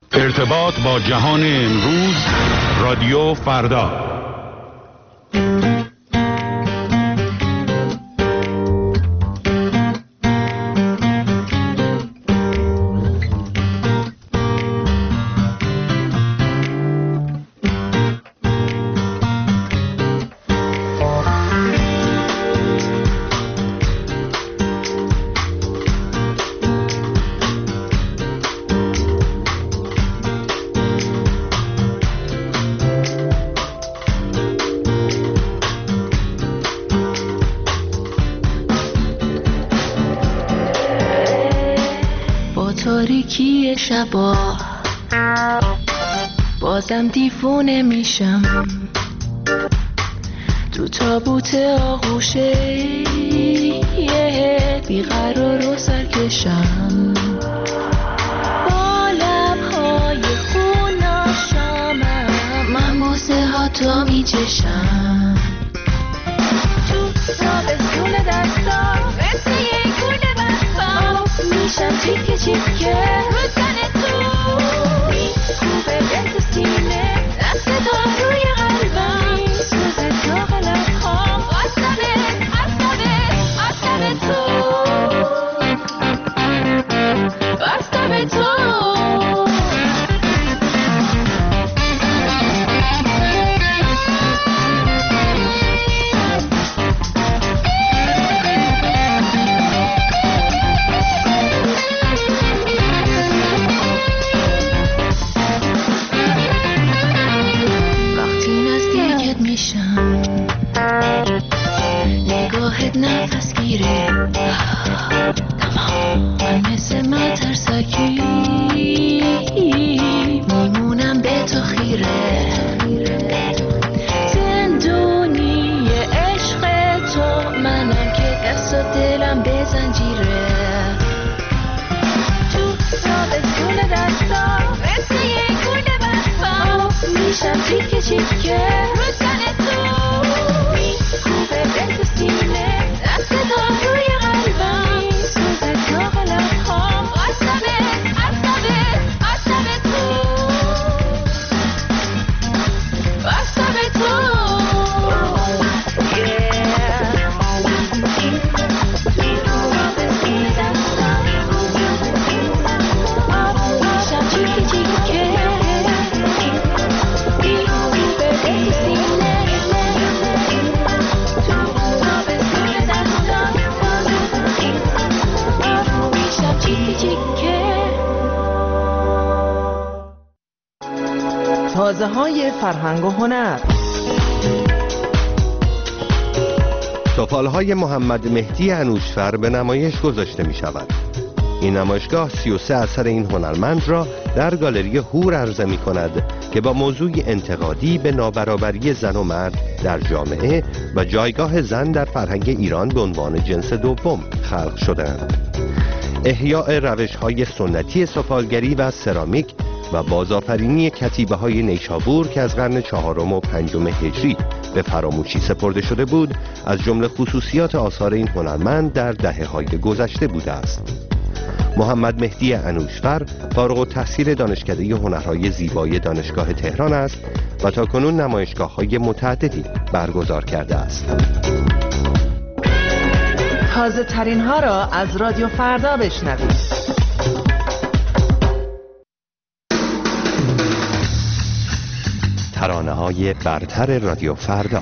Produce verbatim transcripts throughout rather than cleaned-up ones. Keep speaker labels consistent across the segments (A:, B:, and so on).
A: ارتباط با جهان امروز، رادیو فردا.
B: تاریکی شبا بازم دیوونه میشم تو تابوت آغوشه بیقرار و سرکشم با لبهای خوناشامم من بوسه ها تو میچشم تو تابستون دستا مثل یک گونه بستا میشم تیکه تیکه رو تن تو میکوبه به تو سینه دست تا روی قلبم سوزه داغ لبخام آسمه آسمه آسمه تو آسمه تو نگاهت نفس گیره من مثل من ترسکی میمونم به تو خیره زندونی عشق تو منم که دست و دلم به زنجیره تو تابستون دستا مثل یک گونه بستا میشم تیکه تیکه رو تن تو میکوبه به تو سینه دست تا روی قلبم سوزه داغ لبخام آسمه آسمه آسمه تو آسمه تو میشم چیکه چیکه میکوبه به تو سینه
C: تازه های فرهنگ و هنر.
D: سفالهای محمد مهدی انوشفر به نمایش گذاشته می شود. این نمایشگاه سی و سه اثر این هنرمند را در گالری هور عرضه می کند که با موضوعی انتقادی به نابرابری زن و مرد در جامعه و جایگاه زن در فرهنگ ایران به عنوان جنس دوم خلق شده‌اند. احیاء روش‌های سنتی سفالگری و سرامیک و بازآفرینی کتیبه‌های نیشابور که از قرن چهارم و پنجم هجری به فراموشی سپرده شده بود، از جمله خصوصیات آثار این هنرمند در دهه‌های گذشته بوده است. محمد مهدی انوشفر فارغ التحصیل دانشکده هنرهای زیبای دانشگاه تهران است و تاکنون نمایشگاه‌های متعددی برگزار کرده است.
C: تازه ترین ها را از رادیو فردا بشنوید.
D: ترانه های برتر رادیو فردا.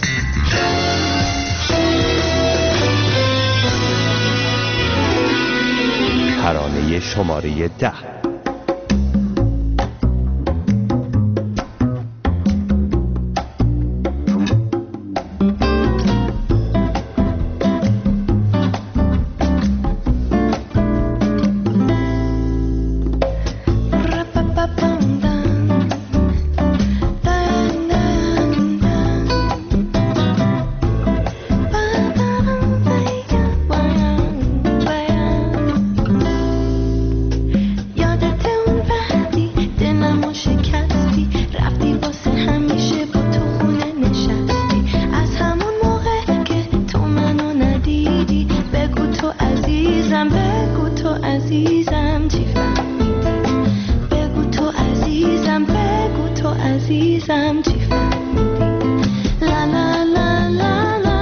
D: ترانه شماره ده.
B: یاد عزیزم چی فهمیدی لا لا لا لا لا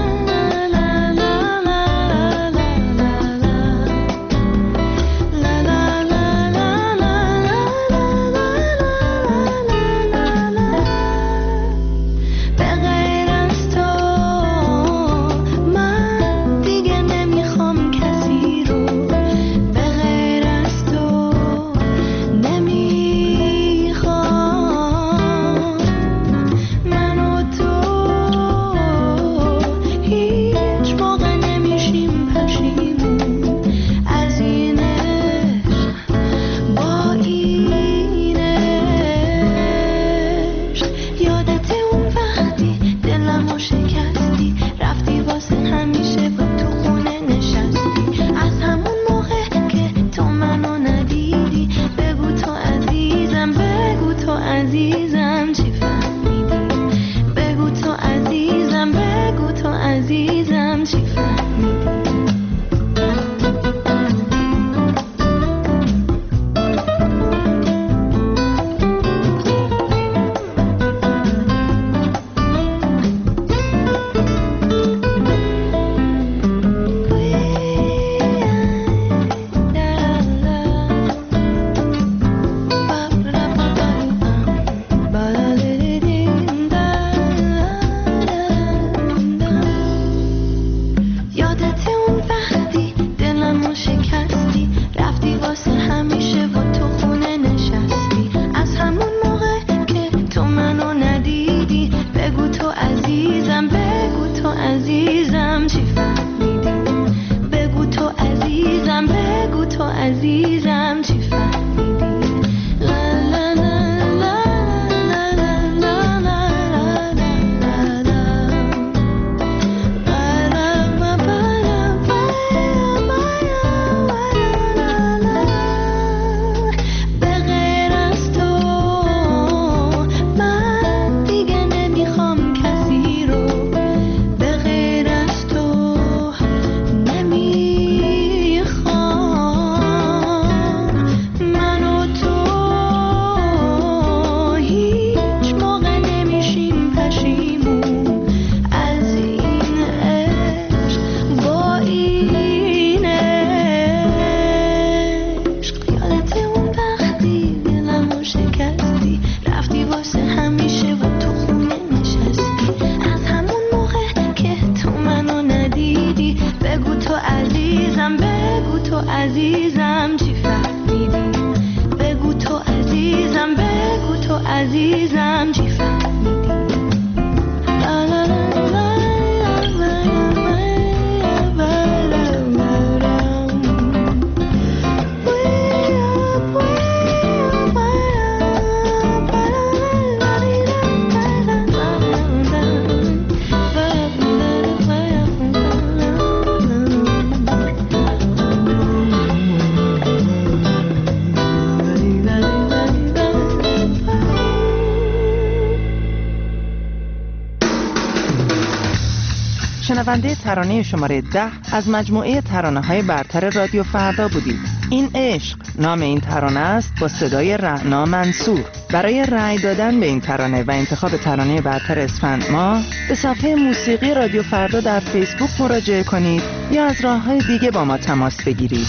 C: شنونده ترانه شماره ده از مجموعه ترانه‌های برتر رادیو فردا بودید. این عشق نام این ترانه است با صدای رعنا منصور. برای رأی دادن به این ترانه و انتخاب ترانه برتر اسفند ماه به صفحه موسیقی رادیو فردا در فیسبوک مراجعه کنید یا از راه‌های دیگه با ما تماس بگیرید.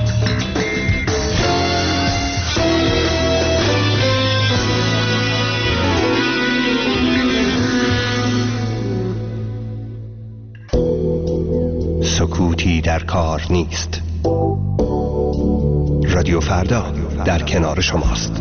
D: سکوتی در کار نیست. رادیو فردا در کنار شماست.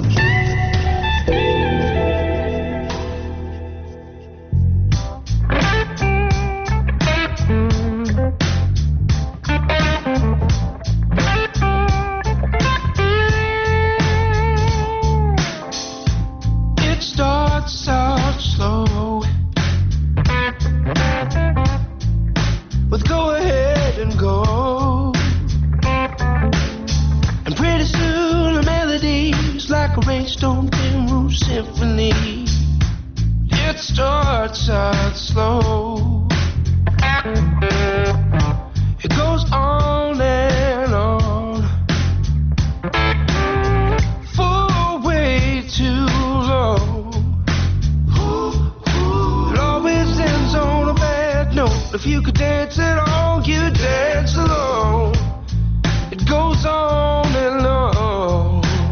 E: you could dance at all, you'd dance alone. It goes on and on.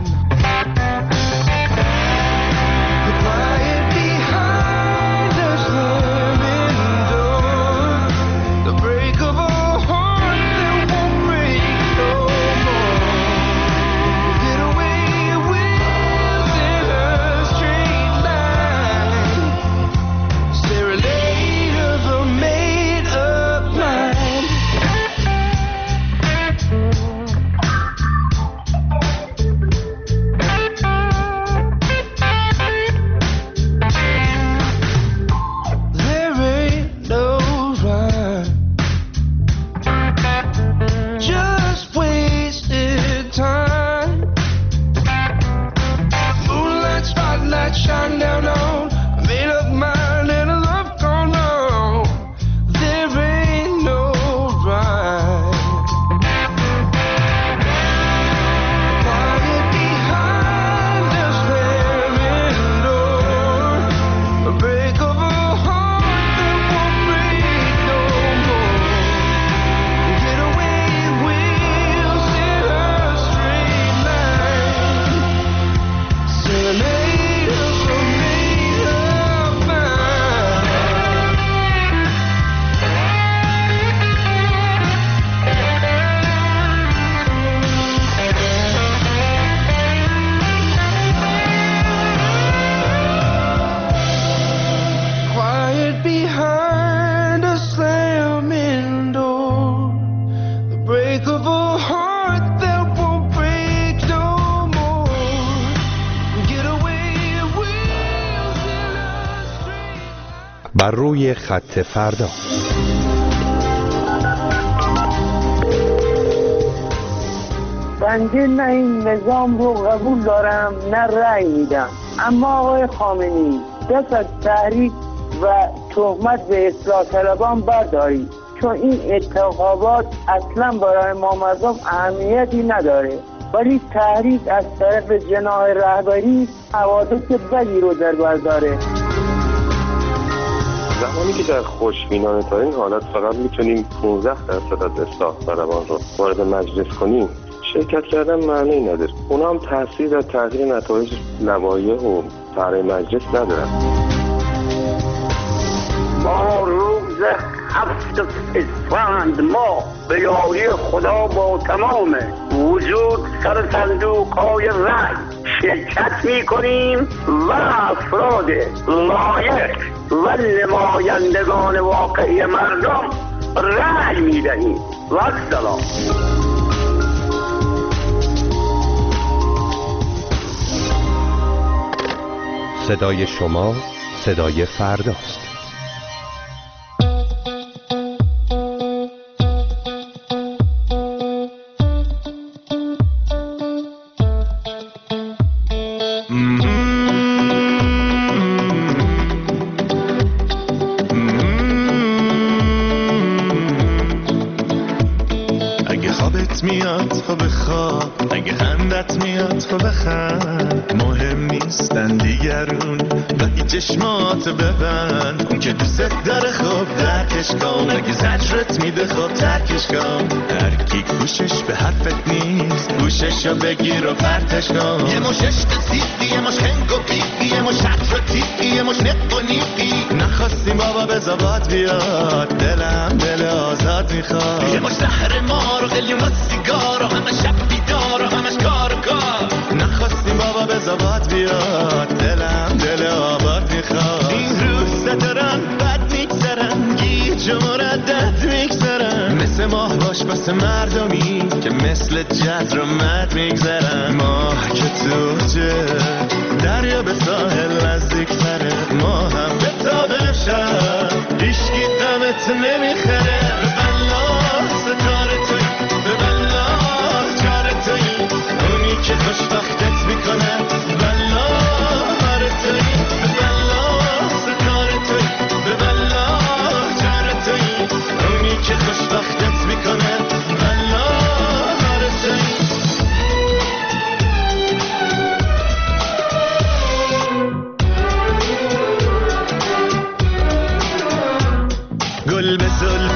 E: The quiet behind the slamming door, the break of a heart that won't break no more. Get away wheels in a straight line, serenade of a made-up mind. There ain't no rhyme, just wasted time. Moonlight spotlight shine down on a made-up mind and a love gone wrong. There ain't no rhyme. Quiet behind the slamming door, a break of a heart that won't break no more. Get away wheels in a straight line, serenade of a made-up mind. Quiet behind a slamming door, the break of a heart that won't break no more. Get away wheels in a straight.
D: بر روی خط فردا.
F: بنده نه این نظام رو قبول دارم نه رأی میدم، اما آقای خامنه‌ای دست از تحریک و تهمت به اصلاح طلبان بردارید، چون این انتخابات اصلا برای ما مردم اهمیتی نداره، ولی تحریک از طرف جناح رهبری حوادث بدی رو در بر داره.
G: زمانی که در خوشبینانه ترین حالت فقط میتونیم پانزده درصد از اصلاح طلبان رو وارد مجلس کنیم، شرکت کردن معنی نداره. اونا هم تاثیر در تغییر نتایج لوایح و طرح مجلس ندارن.
F: ما روز هفت اسفند ما به یاری خدا با تمام وجود سر صندوق های رأی شرکت می کنیم و افراد لایق و نمایندگان واقعی مردم رأی می دهیم. و السلام.
D: صدای شما صدای فرداست.
H: اگه خوابت میاد تو بخواب، اگه خندت میاد تو بخند، مهم نیستن دیگرون و چشمات ببند. اون که دوست داره خوب درکش کن، اگه زجرت میده خوب ترکش کن. هر کی گوشش به حرفت نیست گوششو بگیر و پرتش کن. یه مش عشق سیدی، یه مش خنگ و بیبی، یه مش عطر و تیبی، یه مش نق و نیبی. نخواستیم بابا به زباد بیاد، دلم دل آزاد میخواد. یه مش زهر مار و قلیون و سیگار و همه شب بیدار و همش کار و کار. نخواستیم بابا به زباد بیاد، دلم دل آباد میخواد. این روز دارن بد میگذرن، گیج و مردد میگذرن. مثل ماه باش بس مردمی که مثل جزر و مد میگذرن. ماه که توجه دریا به ساحل نزدیک تره، ما هم به تابه شب هیشگی دمت نمیخره. به بلا ستاره توی، به بلا چاره توی، اونی که خوشبختت میکنه. بلا هاره توی، به بلا ستاره توی، به بلا چاره توی، اونی که خوشبختت میکنه. بلا هاره توی. گل به زلف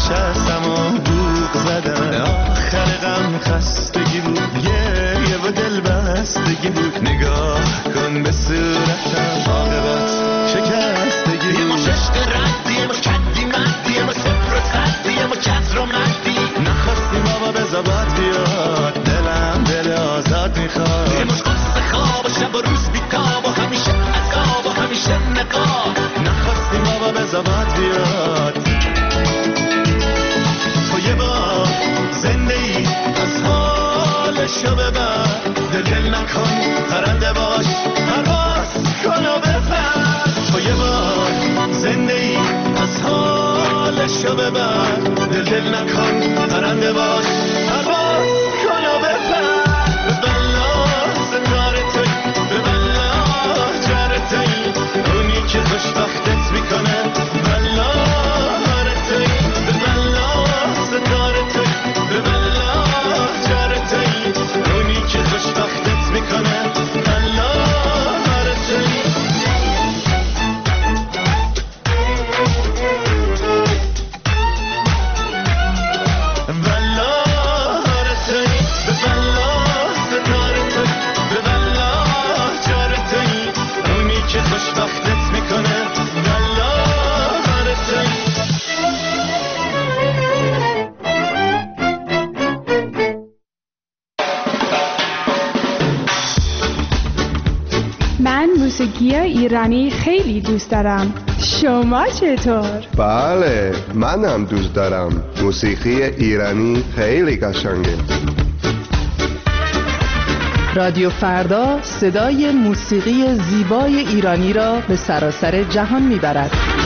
H: نشستم و بوق زدم. آخر غم خستگی بود، گریه و دل بستگی بود. نگاه کن به صورتم، عاقبت شکستگی بود. یه ما ششت ردی، یه ما کدی مدی، یه ما صفر و خدی، یه ما کسر و مدی. نخواستیم بابا بزابات بیاد، دلم دل آزاد میخواد. یه مش قصه خواب و شب و روز بیتاب و همیشه عذاب و همیشه نقاب. نخواستیم بابا بزابات بیاد. تو یه بار زنده ای از حالشو ببر، دل دل نکن پرنده باش، پرواز کن و بپر. تو یه بار زنده ای از حالشو ببر، دل دل نکن پرنده باش، پرواز کن و بپر. به بلا ستاره توی، به بلا جره توی، اونی که خوشبختت میکنه. بلا هاره توی، به بلا ستاره توی، به بلا جره توی، اونی که خوشبختت میکنه. بلا هاره توی.
I: من موسیقی ایرانی خیلی دوست دارم. شما چطور؟
J: بله، من هم دوست دارم. موسیقی ایرانی خیلی قشنگه.
C: رادیو فردا صدای موسیقی زیبای ایرانی را به سراسر جهان میبرد.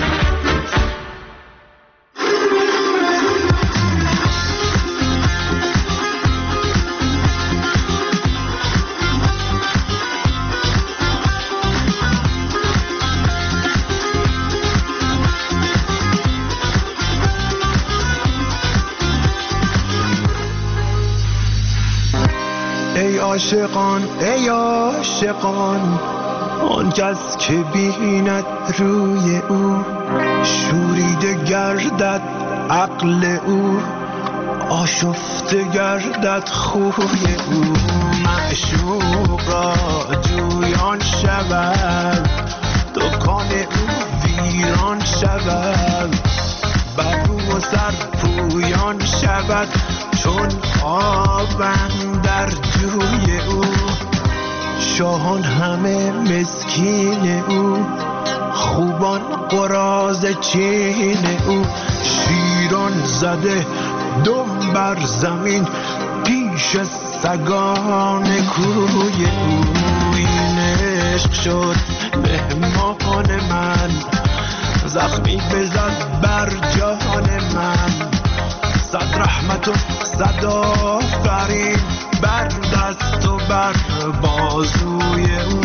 E: ای عاشقان، ای عاشقان، آن کس که بیند روی او، شوریده گردد عقل او، آشفته گردد خوی او. معشوق را جویان شود، دکان او ویران شود، بر رو و سر پویان شود، چون آب در جوی او. شاهان همه مسکین او، خوبان قراض چین او. شیران زده دم بر زمین، پیش سگان کوی او. این عشق شد مهمان من، زخمی بزد بر جان من. صد رحمت و صد آفرین بر دست و بر بازوی او.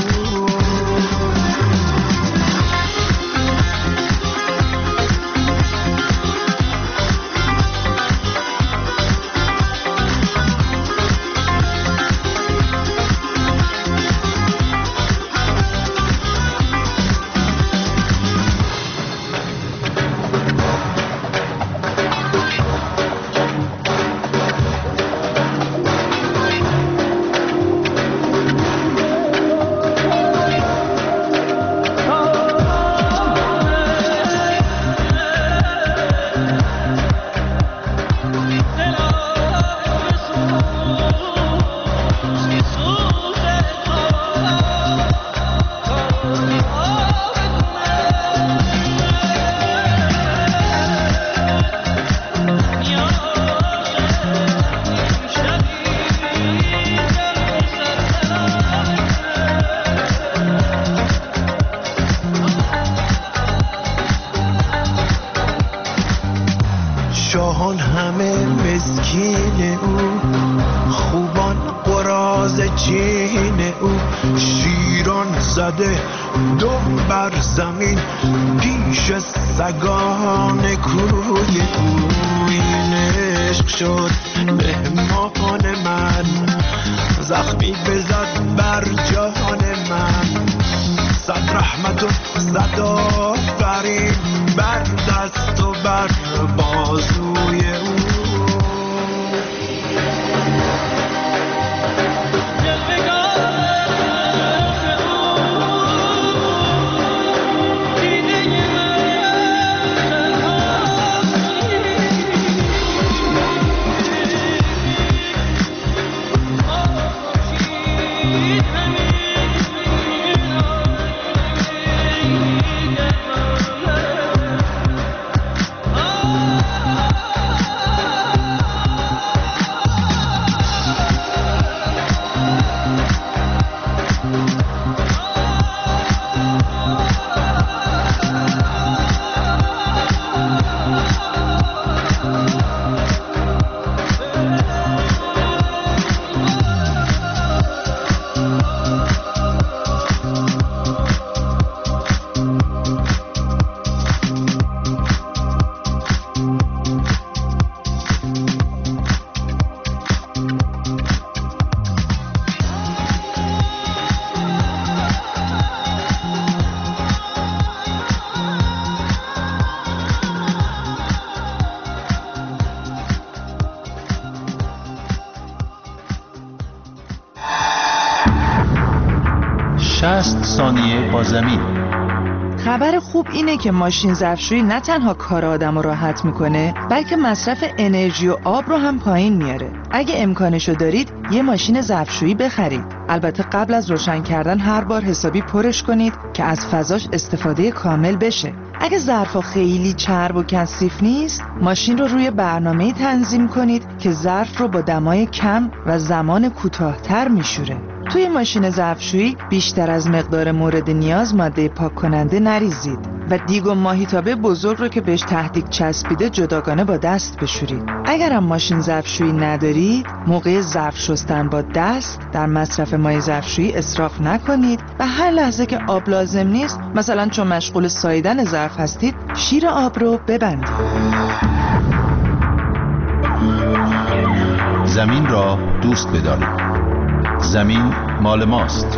E: شاهان همه مسکین او، خوبان قراض چین او. شیران زده دم بر زمین، پیش سگان کوی او. این عشق شد مهمان من، زخمی بزد بر جان من. صد رحمت و صد آفرین بر دست و بر بازوی
K: شصت ثانیه با زمین.
C: خبر خوب اینه که ماشین ظرفشویی نه تنها کار آدم رو راحت میکنه، بلکه مصرف انرژی و آب رو هم پایین میاره. اگه امکانشو دارید یه ماشین ظرفشویی بخرید. البته قبل از روشن کردن هر بار حسابی پرش کنید که از فضاش استفاده کامل بشه. اگه ظرفا خیلی چرب و کثیف نیست، ماشین رو روی برنامه‌ای تنظیم کنید که ظرف رو با دمای کم و زمان کوتاه‌تر میشوره. توی ماشین ظرفشویی بیشتر از مقدار مورد نیاز ماده پاک کننده نریزید و دیگ و ماهیتابه بزرگ رو که بهش تهدیگ چسبیده جداگانه با دست بشورید. اگرم ماشین ظرفشویی ندارید، موقع ظرف شستن با دست در مصرف مایع ظرفشویی اسراف نکنید و هر لحظه که آب لازم نیست، مثلا چون مشغول ساییدن ظرف هستید، شیر آب رو ببندید.
K: زمین را دوست بدارید. زمین مال ماست.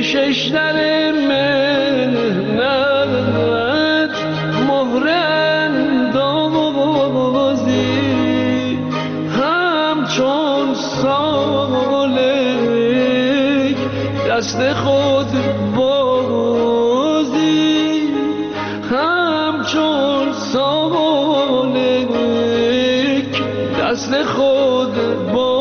E: شش در مهنت مهر اندازی همچون سالک دست خود بازی همچون سالک دست خود بازی